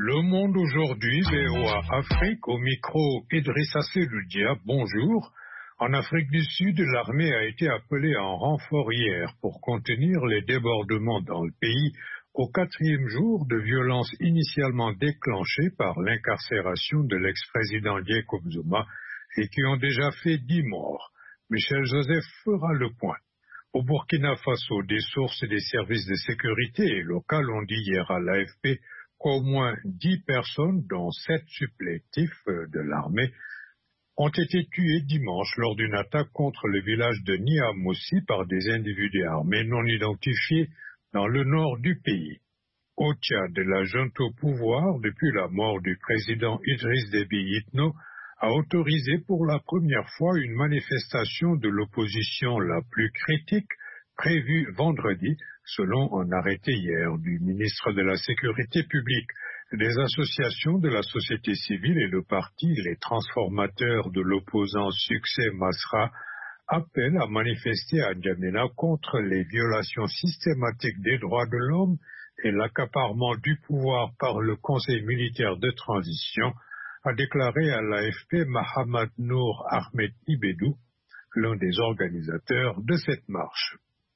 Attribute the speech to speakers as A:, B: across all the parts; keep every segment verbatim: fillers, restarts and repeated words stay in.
A: Le Monde aujourd'hui, V O A Afrique, au micro Idrissa Seloudia, bonjour. En Afrique du Sud, l'armée a été appelée en renfort hier pour contenir les débordements dans le pays au quatrième jour de violences initialement déclenchées par l'incarcération de l'ex-président Jacob Zuma et qui ont déjà fait dix morts. Michel Joseph fera le point. Au Burkina Faso, des sources des services de sécurité locaux ont dit hier à l'A F P qu'au moins dix personnes, dont sept supplétifs de l'armée, ont été tuées dimanche lors d'une attaque contre le village de Niamoussi par des individus armés non identifiés dans le nord du pays. Au Tchad, la junte au pouvoir, depuis la mort du président Idriss Déby Itno, a autorisé pour la première fois une manifestation de l'opposition la plus critique prévue vendredi, selon un arrêté hier du ministre de la Sécurité publique. Des associations de la société civile et le parti Les Transformateurs de l'opposant Succès Masra appellent à manifester à N'Djamena contre les violations systématiques des droits de l'homme et l'accaparement du pouvoir par le Conseil militaire de transition, a déclaré à l'A F P Mohamed Nour Ahmed Ibedou, l'un des organisateurs de cette marche.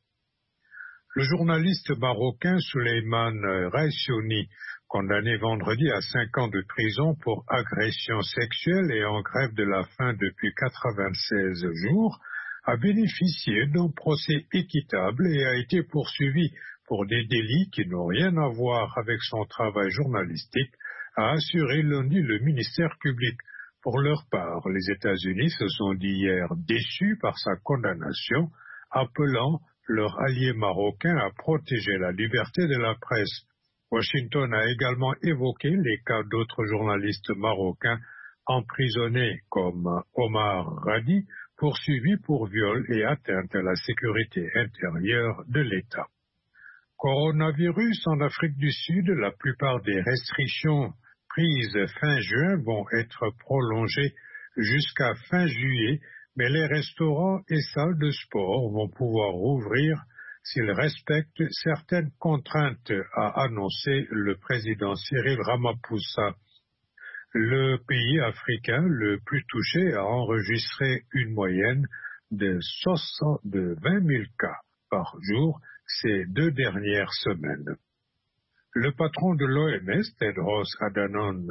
A: Le journaliste marocain Souleymane Raissoni, condamné vendredi à cinq ans de prison pour agression sexuelle et en grève de la faim depuis quatre-vingt-seize jours, a bénéficié d'un procès équitable et a été poursuivi pour des délits qui n'ont rien à voir avec son travail journalistique, a assuré lundi le ministère public. Pour leur part, les États-Unis se sont dit hier déçus par sa condamnation, appelant leur allié marocain à protéger la liberté de la presse. Washington a également évoqué les cas d'autres journalistes marocains emprisonnés comme Omar Radi, poursuivi pour viol et atteinte à la sécurité intérieure de l'État. Coronavirus en Afrique du Sud, la plupart des restrictions prises fin juin vont être prolongées jusqu'à fin juillet, mais les restaurants et salles de sport vont pouvoir rouvrir s'ils respectent certaines contraintes, a annoncé le président Cyril Ramaphosa. Le pays africain le plus touché a enregistré une moyenne de, soixante, de vingt mille cas par jour ces deux dernières semaines. Le patron de l'O M S, Tedros Adhanom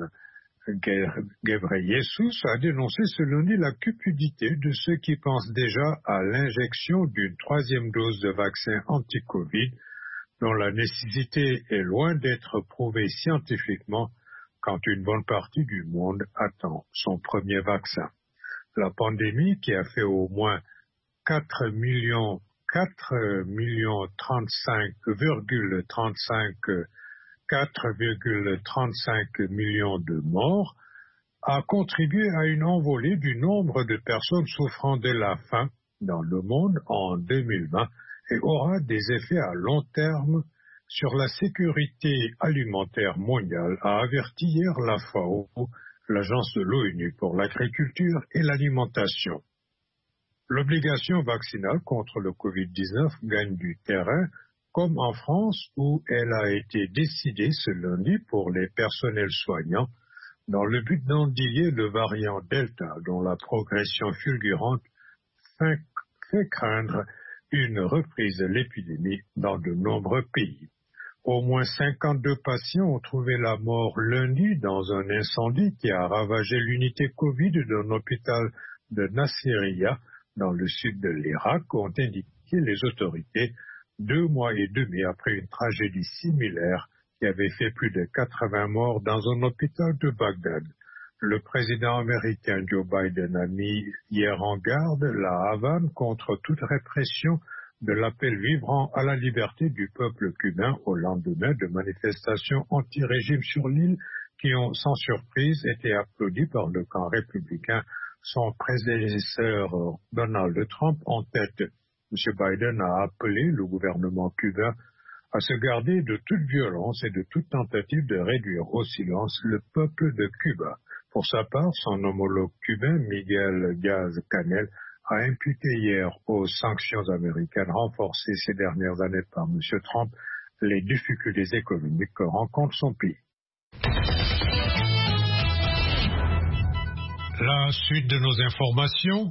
A: Ghebreyesus, a dénoncé ce lundi la cupidité de ceux qui pensent déjà à l'injection d'une troisième dose de vaccin anti-Covid, dont la nécessité est loin d'être prouvée scientifiquement quand une bonne partie du monde attend son premier vaccin. La pandémie, qui a fait au moins quatre millions, quatre millions trente-cinq virgule trente-cinq quatre virgule trente-cinq millions de morts, a contribué à une envolée du nombre de personnes souffrant de la faim dans le monde en deux mille vingt et aura des effets à long terme sur la sécurité alimentaire mondiale, a averti hier la F A O, l'agence de l'ONU pour l'agriculture et l'alimentation. L'obligation vaccinale contre le covid dix-neuf gagne du terrain, comme en France où elle a été décidée ce lundi pour les personnels soignants, dans le but d'endiguer le variant Delta, dont la progression fulgurante fait craindre une reprise de l'épidémie dans de nombreux pays. Au moins cinquante-deux patients ont trouvé la mort lundi dans un incendie qui a ravagé l'unité Covid d'un hôpital de Nasiriyah, dans le sud de l'Irak, ont indiqué les autorités, deux mois et demi après une tragédie similaire qui avait fait plus de quatre-vingts morts dans un hôpital de Bagdad. Le président américain Joe Biden a mis hier en garde la Havane contre toute répression de l'appel vibrant à la liberté du peuple cubain au lendemain de manifestations anti-régime sur l'île qui ont sans surprise été applaudies par le camp républicain, son prédécesseur Donald Trump en tête. M. Biden a appelé le gouvernement cubain à se garder de toute violence et de toute tentative de réduire au silence le peuple de Cuba. Pour sa part, son homologue cubain, Miguel Diaz-Canel, a imputé hier aux sanctions américaines renforcées ces dernières années par M. Trump les difficultés économiques que rencontre son pays. La suite de nos informations.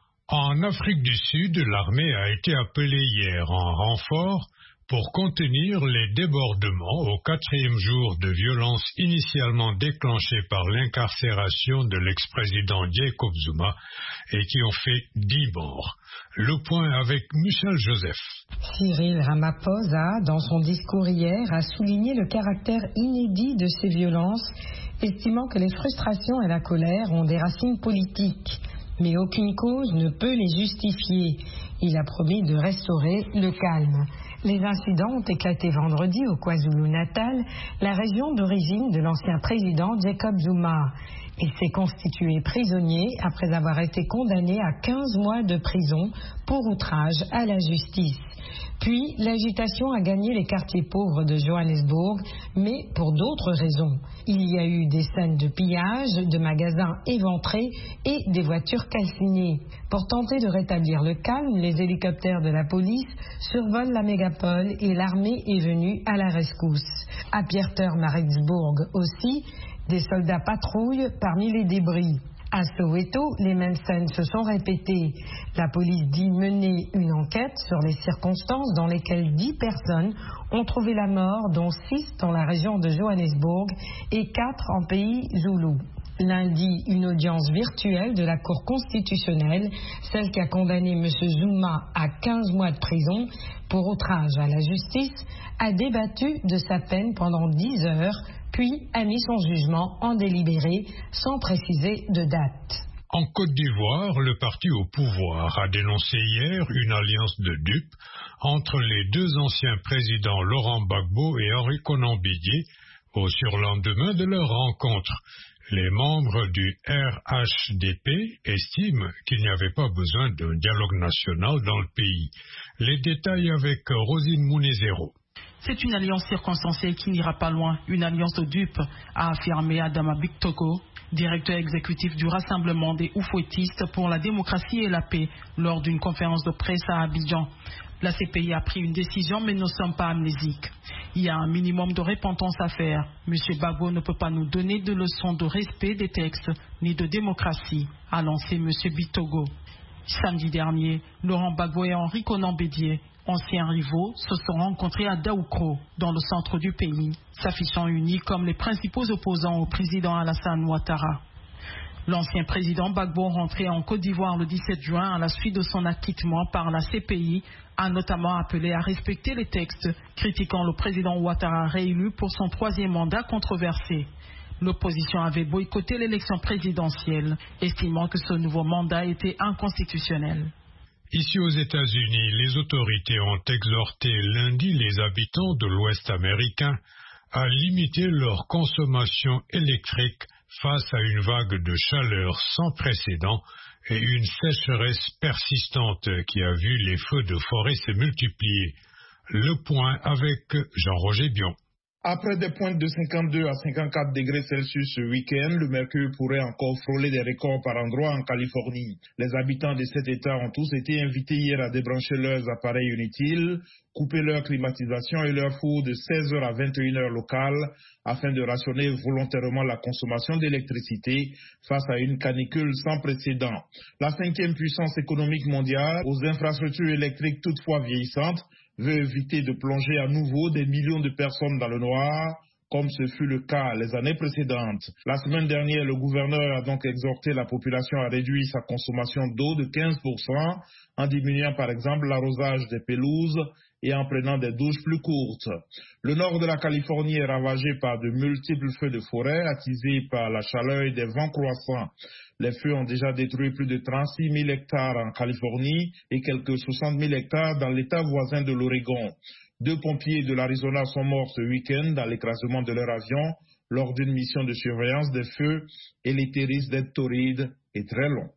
A: En Afrique du Sud, l'armée a été appelée hier en renfort pour contenir les débordements au quatrième jour de violences initialement déclenchées par l'incarcération de l'ex-président Jacob Zuma et qui ont fait dix morts. Le point avec Michel Joseph.
B: Cyril Ramaphosa, dans son discours hier, a souligné le caractère inédit de ces violences, estimant que les frustrations et la colère ont des racines politiques. Mais aucune cause ne peut les justifier. Il a promis de restaurer le calme. Les incidents ont éclaté vendredi au KwaZulu-Natal, la région d'origine de l'ancien président Jacob Zuma. Il s'est constitué prisonnier après avoir été condamné à quinze mois de prison pour outrage à la justice. Puis, l'agitation a gagné les quartiers pauvres de Johannesburg, mais pour d'autres raisons. Il y a eu des scènes de pillage, de magasins éventrés et des voitures calcinées. Pour tenter de rétablir le calme, les hélicoptères de la police survolent la mégapole et l'armée est venue à la rescousse. À Pietermaritzburg aussi, des soldats patrouillent parmi les débris. À Soweto, les mêmes scènes se sont répétées. La police dit mener une enquête sur les circonstances dans lesquelles dix personnes ont trouvé la mort, dont six dans la région de Johannesburg et quatre en pays Zoulou. Lundi, une audience virtuelle de la Cour constitutionnelle, celle qui a condamné M. Zuma à quinze mois de prison pour outrage à la justice, a débattu de sa peine pendant dix heures, puis a mis son jugement en délibéré sans préciser de date.
A: En Côte d'Ivoire, le parti au pouvoir a dénoncé hier une alliance de dupes entre les deux anciens présidents Laurent Gbagbo et Henri Konan Bédié au surlendemain de leur rencontre. Les membres du R H D P estiment qu'il n'y avait pas besoin d'un dialogue national dans le pays. Les détails avec Rosine Mounezero.
C: C'est une alliance circonstanciée qui n'ira pas loin, une alliance de dupes, a affirmé Adama Bictogo, directeur exécutif du Rassemblement des Oufouettistes pour la démocratie et la paix, lors d'une conférence de presse à Abidjan. La C P I a pris une décision, mais nous ne sommes pas amnésiques. Il y a un minimum de repentance à faire. M. Gbagbo ne peut pas nous donner de leçons de respect des textes, ni de démocratie, a lancé M. Bictogo. Samedi dernier, Laurent Gbagbo et Henri Konan Bédié, anciens rivaux, se sont rencontrés à Daoukro, dans le centre du pays, s'affichant unis comme les principaux opposants au président Alassane Ouattara. L'ancien président Gbagbo, rentré en Côte d'Ivoire le dix-sept juin à la suite de son acquittement par la C P I, a notamment appelé à respecter les textes, critiquant le président Ouattara réélu pour son troisième mandat controversé. L'opposition avait boycotté l'élection présidentielle, estimant que ce nouveau mandat était inconstitutionnel.
A: Ici aux États-Unis, les autorités ont exhorté lundi les habitants de l'Ouest américain à limiter leur consommation électrique face à une vague de chaleur sans précédent et une sécheresse persistante qui a vu les feux de forêt se multiplier. Le point avec Jean-Roger Bion.
D: Après des pointes de cinquante-deux à cinquante-quatre degrés Celsius ce week-end, le mercure pourrait encore frôler des records par endroits en Californie. Les habitants de cet État ont tous été invités hier à débrancher leurs appareils inutiles, couper leur climatisation et leur four de seize heures à vingt et une heures locales afin de rationner volontairement la consommation d'électricité face à une canicule sans précédent. La cinquième puissance économique mondiale, aux infrastructures électriques toutefois vieillissantes, veut éviter de plonger à nouveau des millions de personnes dans le noir, comme ce fut le cas les années précédentes. La semaine dernière, le gouverneur a donc exhorté la population à réduire sa consommation d'eau de quinze pour cent, en diminuant par exemple l'arrosage des pelouses et en prenant des douches plus courtes. Le nord de la Californie est ravagé par de multiples feux de forêt, attisés par la chaleur et des vents croissants. Les feux ont déjà détruit plus de trente-six mille hectares en Californie et quelques soixante mille hectares dans l'état voisin de l'Oregon. Deux pompiers de l'Arizona sont morts ce week-end dans l'écrasement de leur avion lors d'une mission de surveillance des feux et l'été risque d'être torride et très long.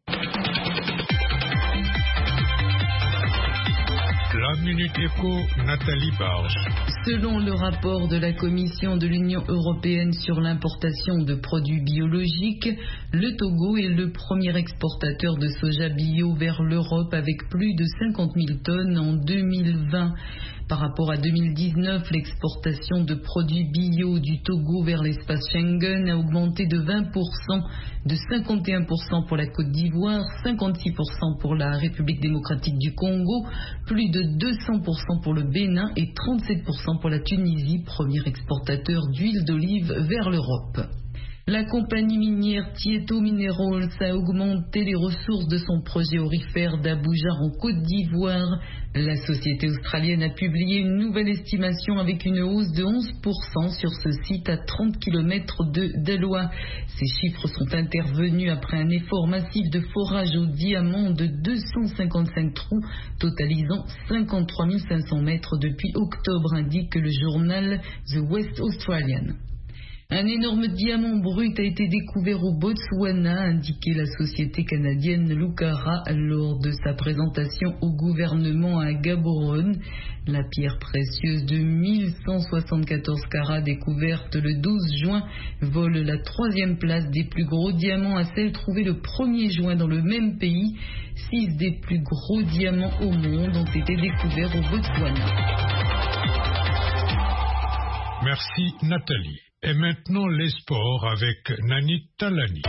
A: La Minute Éco, Nathalie Barge.
E: Selon le rapport de la Commission de l'Union européenne sur l'importation de produits biologiques, le Togo est le premier exportateur de soja bio vers l'Europe avec plus de cinquante mille tonnes en deux mille vingt. Par rapport à deux mille dix-neuf, l'exportation de produits bio du Togo vers l'espace Schengen a augmenté de vingt pour cent, de cinquante et un pour cent pour la Côte d'Ivoire, cinquante-six pour cent pour la République démocratique du Congo, plus de deux cents pour cent pour le Bénin et trente-sept pour cent pour la Tunisie, premier exportateur d'huile d'olive vers l'Europe. La compagnie minière Tieto Minerals a augmenté les ressources de son projet aurifère d'Abuja en Côte d'Ivoire. La société australienne a publié une nouvelle estimation avec une hausse de onze pour cent sur ce site à trente kilomètres de Deloa. Ces chiffres sont intervenus après un effort massif de forage au diamant de deux cent cinquante-cinq trous, totalisant cinquante-trois mille cinq cents mètres depuis octobre, indique le journal The West Australian. Un énorme diamant brut a été découvert au Botswana, a indiqué la société canadienne Lucara lors de sa présentation au gouvernement à Gaborone. La pierre précieuse de mille cent soixante-quatorze carats découverte le douze juin vole la troisième place des plus gros diamants à celle trouvée le premier juin dans le même pays. Six des plus gros diamants au monde ont été découverts au Botswana.
A: Merci Nathalie. Et maintenant les sports avec Nani Talani.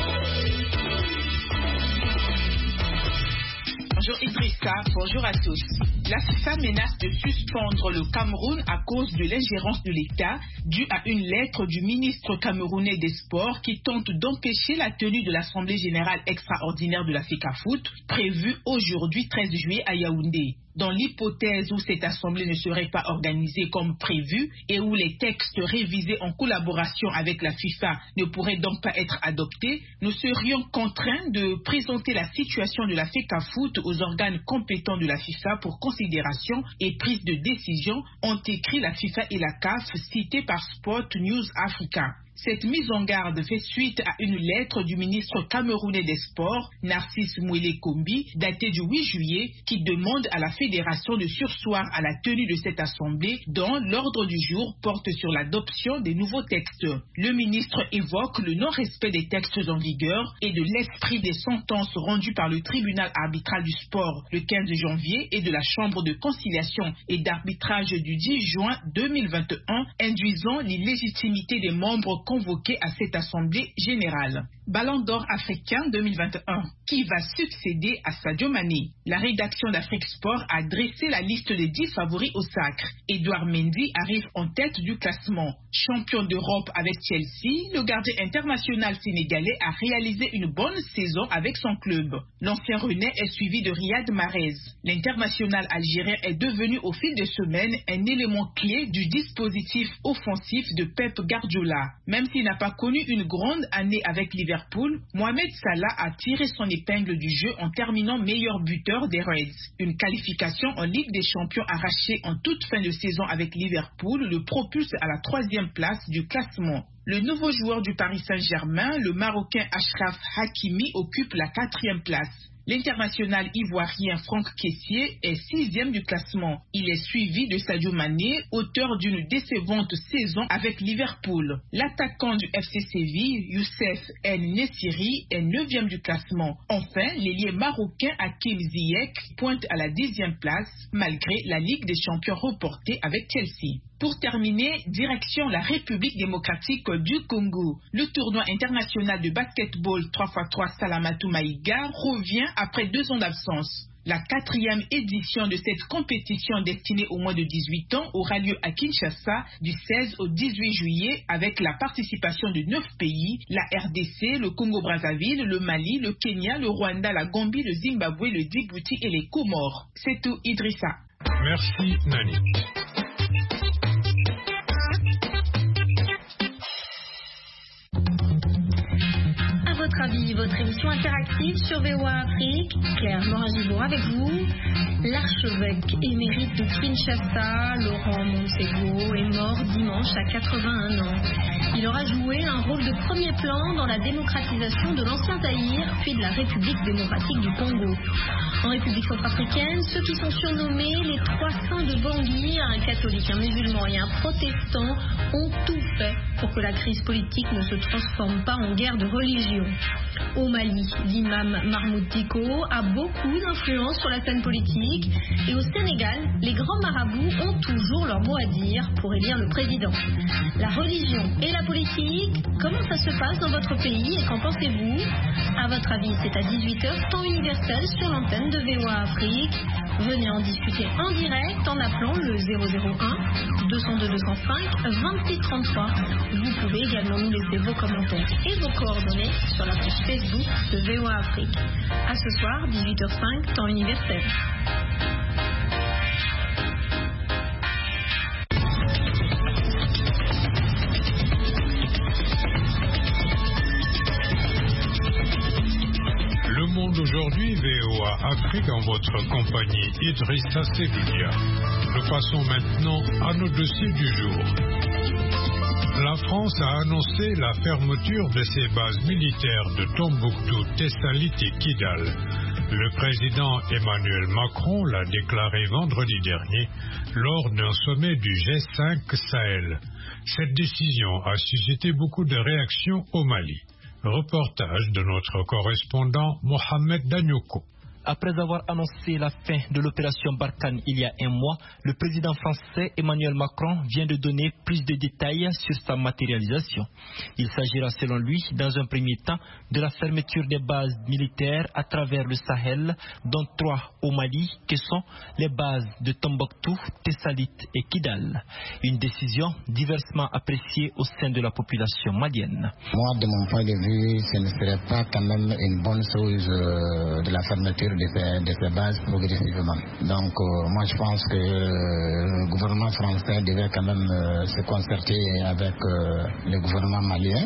F: Bonjour Idrissa, bonjour à tous. La FIFA menace de suspendre le Cameroun à cause de l'ingérence de l'État due à une lettre du ministre camerounais des Sports qui tente d'empêcher la tenue de l'Assemblée générale extraordinaire de la FECAFOOT prévue aujourd'hui treize juillet à Yaoundé. Dans l'hypothèse où cette assemblée ne serait pas organisée comme prévu et où les textes révisés en collaboration avec la FIFA ne pourraient donc pas être adoptés, nous serions contraints de présenter la situation de la FECAFOOT aux organes compétents de la FIFA pour considération et prise de décision, ont écrit la FIFA et la C A F, citées par Sport News Africa. Cette mise en garde fait suite à une lettre du ministre camerounais des Sports, Narcisse Mouélé Kombi, datée du huit juillet, qui demande à la fédération de surseoir à la tenue de cette assemblée dont l'ordre du jour porte sur l'adoption des nouveaux textes. Le ministre évoque le non-respect des textes en vigueur et de l'esprit des sentences rendues par le tribunal arbitral du sport le quinze janvier et de la chambre de conciliation et d'arbitrage du dix juin deux mille vingt et un, induisant l'illégitimité des membres convoqué à cette assemblée générale. Ballon d'or africain deux mille vingt et un. Qui va succéder à Sadio Mané? La rédaction d'Afrique Sport a dressé la liste des dix favoris au sacre. Edouard Mendy arrive en tête du classement. Champion d'Europe avec Chelsea, le gardien international sénégalais a réalisé une bonne saison avec son club. L'ancien Rennais est suivi de Riyad Mahrez. L'international algérien est devenu au fil des semaines un élément clé du dispositif offensif de Pep Guardiola. Même s'il n'a pas connu une grande année avec Liverpool, Mohamed Salah a tiré son épingle du jeu en terminant meilleur buteur des Reds. Une qualification en Ligue des Champions arrachée en toute fin de saison avec Liverpool le propulse à la troisième place du classement. Le nouveau joueur du Paris Saint-Germain, le Marocain Achraf Hakimi, occupe la quatrième place. L'international ivoirien Franck Kessié est sixième du classement. Il est suivi de Sadio Mané, auteur d'une décevante saison avec Liverpool. L'attaquant du F C Séville, Youssef El Nessiri, est neuvième du classement. Enfin, l'ailier marocain Hakim Ziyech pointe à la dixième place, malgré la Ligue des Champions reportée avec Chelsea. Pour terminer, direction la République démocratique du Congo. Le tournoi international de basketball trois par trois Salamatu Maïga revient après deux ans d'absence. La quatrième édition de cette compétition destinée aux moins de dix-huit ans aura lieu à Kinshasa du seize au dix-huit juillet avec la participation de neuf pays, la R D C, le Congo-Brazzaville, le Mali, le Kenya, le Rwanda, la Gambie, le Zimbabwe, le Djibouti et les Comores. C'est tout, Idrissa.
A: Merci, Nani.
G: Votre émission interactive sur V O A Afrique. Claire Moragibour avec vous. L'archevêque émérite de Kinshasa, Laurent Monsego, est mort dimanche à quatre-vingt-un ans. Il aura joué un rôle de premier plan dans la démocratisation de l'ancien Zaïre, puis de la République démocratique du Congo. En République centrafricaine, ceux qui sont surnommés les trois saints de Bangui, un catholique, un musulman et un protestant, ont tout fait pour pour que la crise politique ne se transforme pas en guerre de religion. Au Mali, l'imam Mahmoud Dicko a beaucoup d'influence sur la scène politique et au Sénégal, les grands marabouts ont toujours leur mot à dire pour élire le président. La religion et la politique, comment ça se passe dans votre pays et qu'en pensez-vous? À votre avis, c'est à dix-huit heures, temps universel sur l'antenne de V O A Afrique. Venez en discuter en direct en appelant le zéro zéro un deux zéro deux deux zéro cinq vingt-six trente-trois. Vous pouvez également nous laisser vos commentaires et vos coordonnées sur la page Facebook de V O A Afrique. À ce soir, dix-huit heures cinq, temps universel.
A: Le Monde aujourd'hui, V O A Afrique, en votre compagnie, Idrissa Seloudia. Nous passons maintenant à nos dossiers du jour. La France a annoncé la fermeture de ses bases militaires de Tombouctou, Tessalit et Kidal. Le président Emmanuel Macron l'a déclaré vendredi dernier lors d'un sommet du G cinq Sahel. Cette décision a suscité beaucoup de réactions au Mali. Reportage de notre correspondant Mohamed Danyoko.
H: Après avoir annoncé la fin de l'opération Barkhane il y a un mois, le président français Emmanuel Macron vient de donner plus de détails sur sa matérialisation. Il s'agira selon lui, dans un premier temps, de la fermeture des bases militaires à travers le Sahel, dont trois au Mali, qui sont les bases de Tombouctou, Tessalit et Kidal. Une décision diversement appréciée au sein de la population malienne.
I: Moi, de mon point de vue, ce ne serait pas quand même une bonne chose euh, de la fermeture de ces, de ces bases progressivement. Donc euh, moi je pense que euh, le gouvernement français devait quand même euh, se concerter avec euh, le gouvernement malien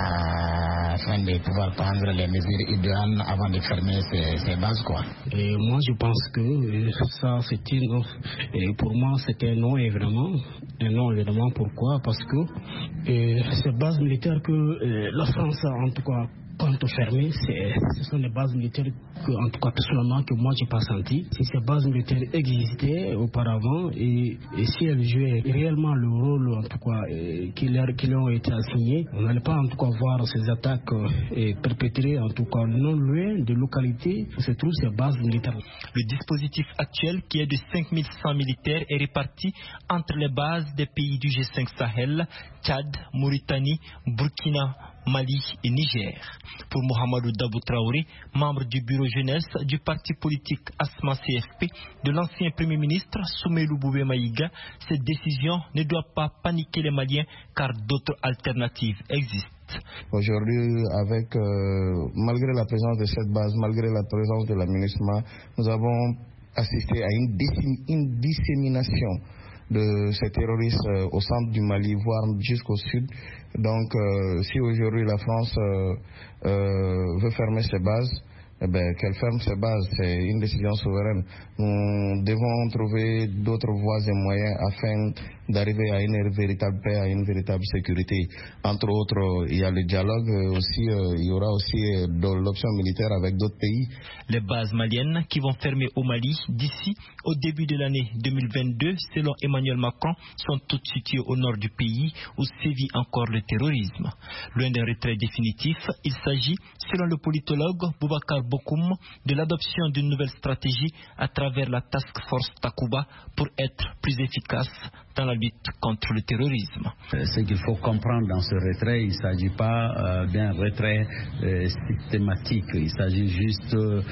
I: euh, afin de pouvoir prendre les mesures idéales avant de fermer ces, ces bases quoi.
J: Et moi je pense que euh, ça c'est une et pour moi c'est un non évidemment un non évidemment pourquoi parce que euh, ces bases militaires que euh, la France a en tout cas compte fermer, ce sont les bases militaires que, en tout cas personnellement, que moi j'ai pas senti. Si ces bases militaires existaient auparavant et, et si elles jouaient réellement le rôle en tout cas euh, qui, leur, qui leur ont été assigné, on n'allait pas en tout cas voir ces attaques euh, perpétrées en tout cas non loin de localités où se trouvent ces bases militaires.
H: Le dispositif actuel qui est de cinq mille cent militaires est réparti entre les bases des pays du G cinq Sahel, Tchad, Mauritanie, Burkina, Mali et Niger. Pour Mohamedou Dabou Traoré, membre du bureau jeunesse du parti politique Asma C F P de l'ancien premier ministre Soumeilou Boubé Maïga, cette décision ne doit pas paniquer les Maliens car d'autres alternatives existent.
K: Aujourd'hui, avec euh, malgré la présence de cette base, malgré la présence de la MINUSMA, nous avons assisté à une, une dissémination de ces terroristes euh, au centre du Mali, voire jusqu'au sud. Donc, euh, si aujourd'hui la France euh, euh, veut fermer ses bases, eh bien, qu'elle ferme ses bases, c'est une décision souveraine. Nous devons trouver d'autres voies et moyens afin d'arriver à une véritable paix, à une véritable sécurité. Entre autres, il y a le dialogue, aussi, euh, il y aura aussi euh, l'option militaire avec d'autres pays.
H: Les bases maliennes qui vont fermer au Mali d'ici au début de l'année deux mille vingt-deux, selon Emmanuel Macron, sont toutes situées au nord du pays où sévit encore le terrorisme. Loin d'un retrait définitif, il s'agit, selon le politologue Boubacar Bokoum, de l'adoption d'une nouvelle stratégie à travers la Task Force Takuba pour être plus efficace dans la lutte contre le terrorisme.
L: Ce qu'il faut comprendre dans ce retrait, il ne s'agit pas euh, d'un retrait euh, systématique, il s'agit juste euh,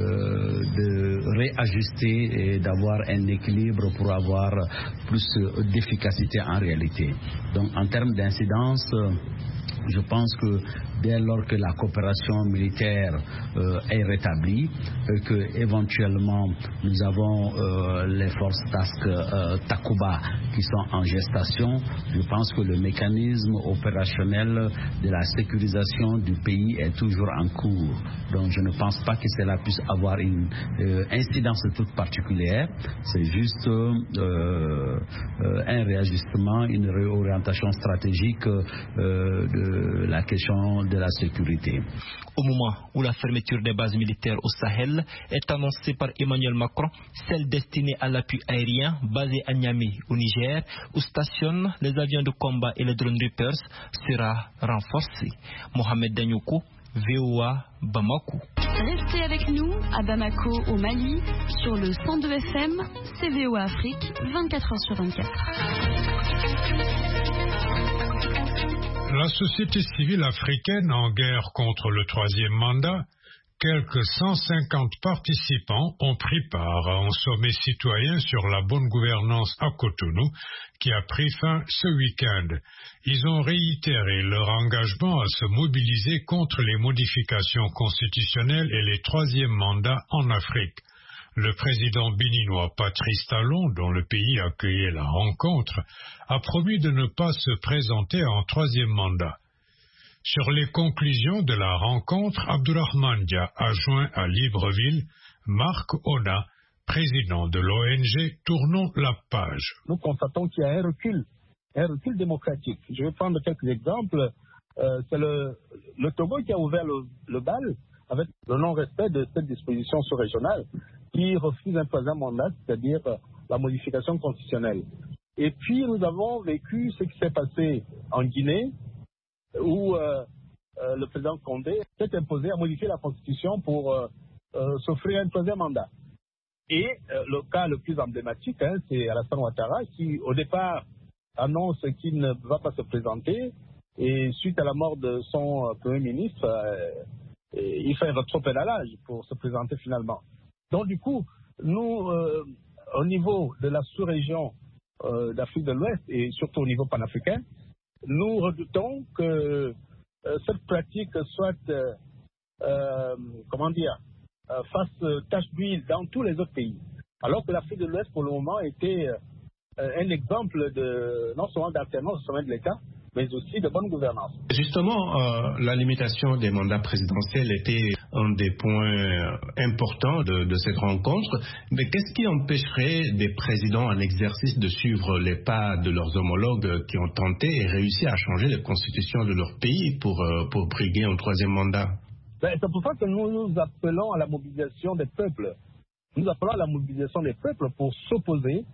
L: de réajuster et d'avoir un équilibre pour avoir plus d'efficacité en réalité. Donc en termes d'incidence, je pense que dès lors que la coopération militaire euh, est rétablie, et que éventuellement nous avons euh, les forces Task euh, Takuba qui sont en gestation, je pense que le mécanisme opérationnel de la sécurisation du pays est toujours en cours. Donc je ne pense pas que cela puisse avoir une euh, incidence toute particulière. C'est juste euh, euh, un réajustement, une réorientation stratégique euh, de la question de la sécurité.
H: Au moment où la fermeture des bases militaires au Sahel est annoncée par Emmanuel Macron, celle destinée à l'appui aérien basée à Niamey au Niger frontière où stationnent les avions de combat et les drones Reapers sera renforcée. Mohamed Danyoko, V O A, Bamako.
M: Restez avec nous à Bamako, au Mali, sur le cent deux F M, C V O A Afrique, vingt-quatre heures sur vingt-quatre.
A: La société civile africaine en guerre contre le troisième mandat, quelques cent cinquante participants ont pris part à un sommet citoyen sur la bonne gouvernance à Cotonou qui a pris fin ce week-end. Ils ont réitéré leur engagement à se mobiliser contre les modifications constitutionnelles et les troisièmes mandats en Afrique. Le président béninois Patrice Talon, dont le pays accueillait la rencontre, a promis de ne pas se présenter en troisième mandat. Sur les conclusions de la rencontre, Abdourahmane Dia a joint à Libreville Marc Ona, président de l'O N G Tournons la page.
N: Nous constatons qu'il y a un recul, un recul démocratique. Je vais prendre quelques exemples. Euh, c'est le, le Togo qui a ouvert le, le bal avec le non-respect de cette disposition sous-régionale qui refuse un troisième mandat, c'est-à-dire la modification constitutionnelle. Et puis nous avons vécu ce qui s'est passé en Guinée, où euh, euh, le président Condé s'est imposé à modifier la Constitution pour euh, euh, s'offrir un troisième mandat. Et euh, le cas le plus emblématique, hein, c'est Alassane Ouattara qui, au départ, annonce qu'il ne va pas se présenter. Et suite à la mort de son euh, Premier ministre, euh, il fait un rétropédalage pour se présenter finalement. Donc du coup, nous, euh, au niveau de la sous-région euh, d'Afrique de l'Ouest et surtout au niveau panafricain, nous redoutons que euh, cette pratique soit, euh, euh, comment dire, euh, fasse tache d'huile dans tous les autres pays. Alors que l'Afrique de l'Ouest, pour le moment, était euh, un exemple de, non seulement d'alternance au sommet de l'État, mais aussi de bonne gouvernance.
O: Justement, euh, la limitation des mandats présidentiels était un des points importants de, de cette rencontre. Mais qu'est-ce qui empêcherait des présidents en exercice de suivre les pas de leurs homologues qui ont tenté et réussi à changer les constitutions de leur pays pour, euh, pour briguer un troisième mandat?
N: Ben, c'est pour ça que nous nous appelons à la mobilisation des peuples. Nous appelons à la mobilisation des peuples pour s'opposer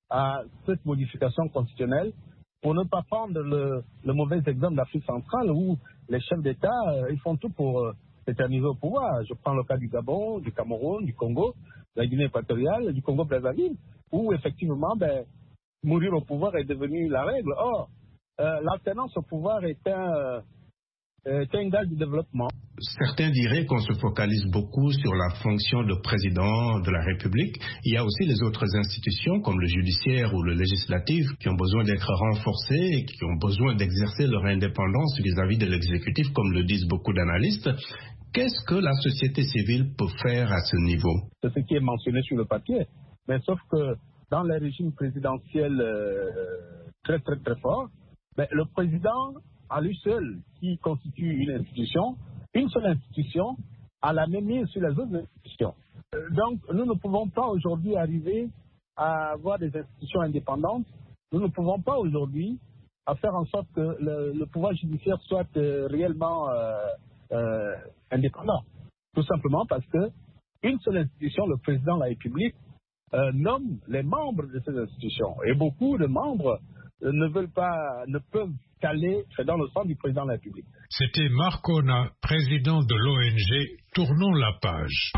N: à cette modification constitutionnelle, pour ne pas prendre le, le mauvais exemple d'Afrique centrale où les chefs d'État, euh, ils font tout pour euh, s'éterniser au pouvoir. Je prends le cas du Gabon, du Cameroun, du Congo, de la Guinée équatoriale, du Congo-Brazzaville, où effectivement, ben, mourir au pouvoir est devenu la règle. Or, euh, l'alternance au pouvoir est un, euh, est un gage du développement.
O: Certains diraient qu'on se focalise beaucoup sur la fonction de président de la République. Il y a aussi les autres institutions comme le judiciaire ou le législatif qui ont besoin d'être renforcées et qui ont besoin d'exercer leur indépendance vis-à-vis de l'exécutif, comme le disent beaucoup d'analystes. Qu'est-ce que la société civile peut faire à ce niveau?
N: C'est ce qui est mentionné sur le papier. Mais sauf que dans les régimes présidentiels euh, très très très forts, ben, le président à lui seul, qui constitue une institution, une seule institution a la même mise sur les autres institutions. Donc, nous ne pouvons pas aujourd'hui arriver à avoir des institutions indépendantes. Nous ne pouvons pas aujourd'hui à faire en sorte que le, le pouvoir judiciaire soit euh, réellement euh, euh, indépendant. Tout simplement parce que une seule institution, le président de la République, euh, nomme les membres de ces institutions. Et beaucoup de membres euh, ne veulent pas, ne peuvent qu'aller dans le sens du président de la République.
A: C'était Marc Ona, président de l'O N G Tournons la page.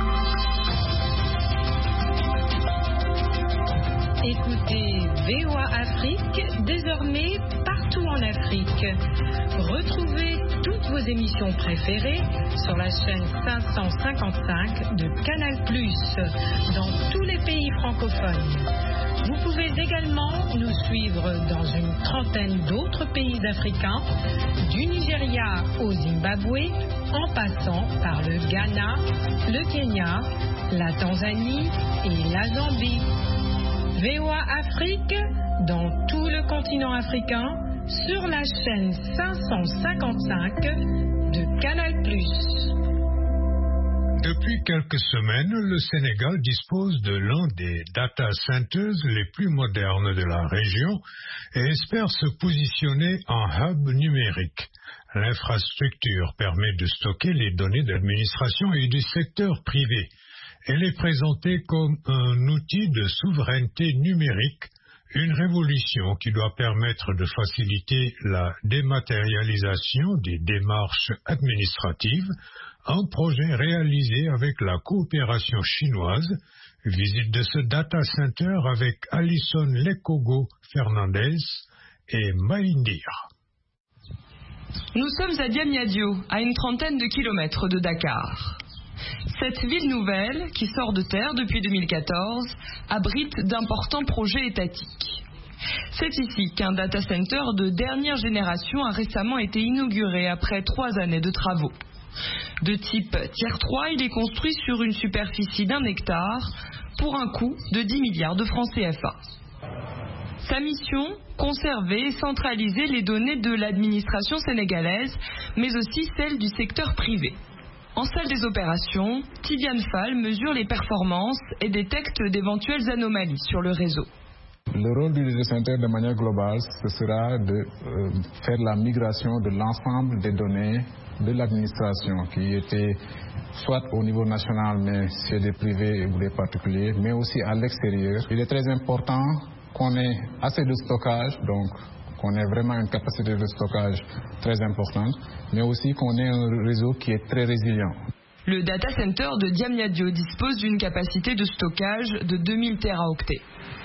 B: Écoutez V O A Afrique, désormais partout en Afrique. Retrouvez toutes vos émissions préférées sur la chaîne cinq cent cinquante-cinq de Canal plus, dans tous les pays francophones. Vous pouvez également nous suivre dans une trentaine d'autres pays africains, du Nigeria au Zimbabwe, en passant par le Ghana, le Kenya, la Tanzanie et la Zambie. V O A Afrique, dans tout le continent africain, sur la chaîne cinq cent cinquante-cinq de Canal plus.
A: Depuis quelques semaines, le Sénégal dispose de l'un des data centers les plus modernes de la région et espère se positionner en hub numérique. L'infrastructure permet de stocker les données d'administration et du secteur privé. Elle est présentée comme un outil de souveraineté numérique, Une révolution qui doit permettre de faciliter la dématérialisation des démarches administratives, un projet réalisé avec la coopération chinoise. Visite de ce data center avec Alison Lekogo Fernandez et Maïndir.
P: Nous sommes à Diamniadio, à une trentaine de kilomètres de Dakar. Cette ville nouvelle, qui sort de terre depuis deux mille quatorze, abrite d'importants projets étatiques. C'est ici qu'un data center de dernière génération a récemment été inauguré après trois années de travaux. De type tier trois, il est construit sur une superficie d'un hectare pour un coût de dix milliards de francs C F A. Sa mission, conserver et centraliser les données de l'administration sénégalaise, mais aussi celles du secteur privé. En salle des opérations, Tidiane Fall mesure les performances et détecte d'éventuelles anomalies sur le réseau.
Q: Le rôle du data center de manière globale, ce sera de euh, faire la migration de l'ensemble des données de l'administration qui étaient soit au niveau national, mais chez des privés ou des particuliers, mais aussi à l'extérieur. Il est très important qu'on ait assez de stockage, donc qu'on ait vraiment une capacité de stockage très importante, mais aussi qu'on ait un réseau qui est très résilient.
P: Le data center de Diamniadio dispose d'une capacité de stockage de deux mille téraoctets.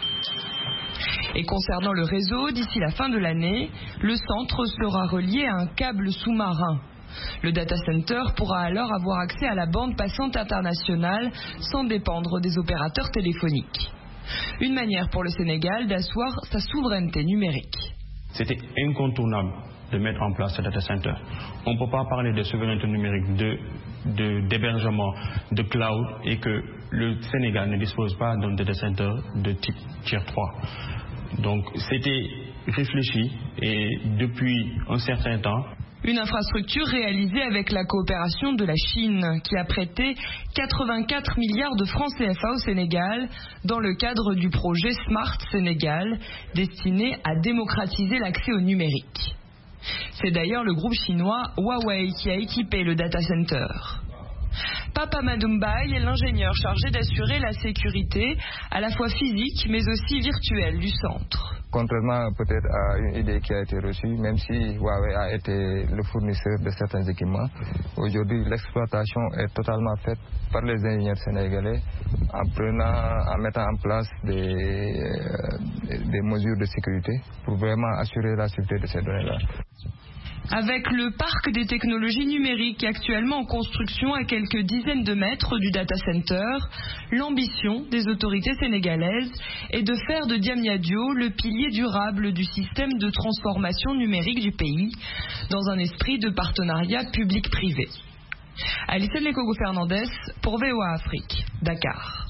P: Et concernant le réseau, d'ici la fin de l'année, le centre sera relié à un câble sous-marin. Le data center pourra alors avoir accès à la bande passante internationale sans dépendre des opérateurs téléphoniques. Une manière pour le Sénégal d'asseoir sa souveraineté numérique.
R: C'était incontournable de mettre en place ce data center. On ne peut pas parler de souveraineté numérique, de, de, d'hébergement, de cloud, et que le Sénégal ne dispose pas d'un data center de type tier trois. Donc c'était réfléchi et depuis un certain temps.
P: Une infrastructure réalisée avec la coopération de la Chine qui a prêté quatre-vingt-quatre milliards de francs C F A au Sénégal dans le cadre du projet Smart Sénégal destiné à démocratiser l'accès au numérique. C'est d'ailleurs le groupe chinois Huawei qui a équipé le data center. Papa Madoumbaye est l'ingénieur chargé d'assurer la sécurité à la fois physique mais aussi virtuelle du centre.
S: Contrairement peut-être à une idée qui a été reçue, même si Huawei a été le fournisseur de certains équipements, aujourd'hui l'exploitation est totalement faite par les ingénieurs sénégalais en prenant, en mettant en place des, euh, des mesures de sécurité pour vraiment assurer la sécurité de ces données-là.
P: Avec le parc des technologies numériques actuellement en construction à quelques dizaines de mètres du data center, l'ambition des autorités sénégalaises est de faire de Diamniadio le pilier durable du système de transformation numérique du pays, dans un esprit de partenariat public-privé. Alison Lekogo Fernandez pour V O A Afrique, Dakar.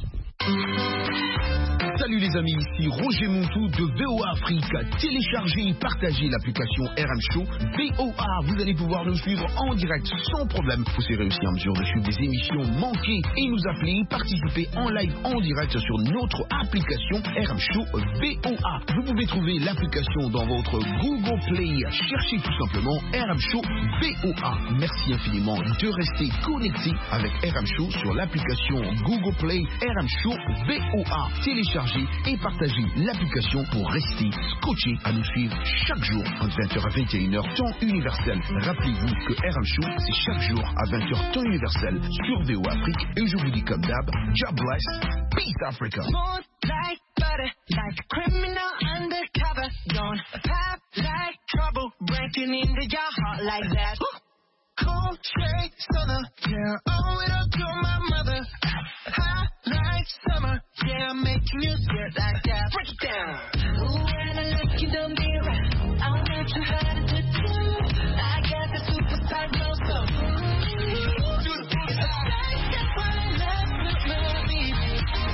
T: Salut les amis, ici Roger Montou de V O A Afrique. Téléchargez et partagez l'application R M Show V O A. Vous allez pouvoir nous suivre en direct sans problème. Vous serez aussi en mesure de suivre des émissions manquées et nous appeler, participer en live en direct sur notre application R M Show V O A. Vous pouvez trouver l'application dans votre Google Play. Cherchez tout simplement R M Show V O A. Merci infiniment de rester connecté avec R M Show sur l'application Google Play R M Show V O A. Téléchargez et partagez l'application pour rester scotché à nous suivre chaque jour entre vingt heures à vingt et une heures temps universel. Rappelez-vous que R M Show c'est chaque jour à vingt heures temps universel sur V O Afrique et je vous dis comme d'hab, God bless, peace Africa.
U: Like butter, like a criminal undercover, don't pop like trouble, breaking into your heart like that. Cold straight stunner, yeah, owe it up to my mother. High like summer, yeah, I'm making you sweat like that. Break it down. Ooh, when I look in the mirror, I'm not too hard to do. I got the superstar glow, so do the booty side. That's why I love with my baby.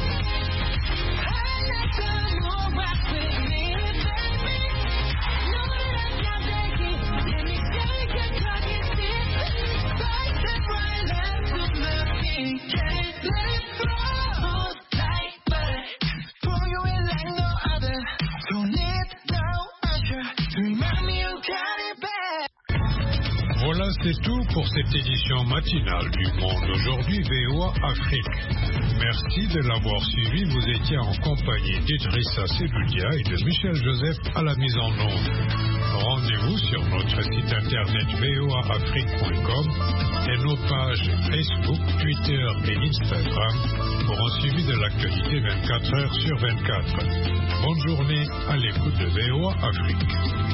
U: I like some more rock with me, baby. Know that I'm not begging. Let me take your talking stick. That's why I love with my baby. Can't let it go.
A: Voilà Voilà, c'est tout pour cette édition matinale du Monde Aujourd'hui V O A Afrique. Merci de l'avoir suivi. Vous étiez en compagnie d'Idrissa Seloudia et de Michel Joseph à la mise en onde. Rendez-vous sur notre site internet v o a afrique point com et nos pages Facebook, Twitter et Instagram pour un suivi de l'actualité vingt-quatre heures sur vingt-quatre. Bonne journée à l'écoute de V O A Afrique.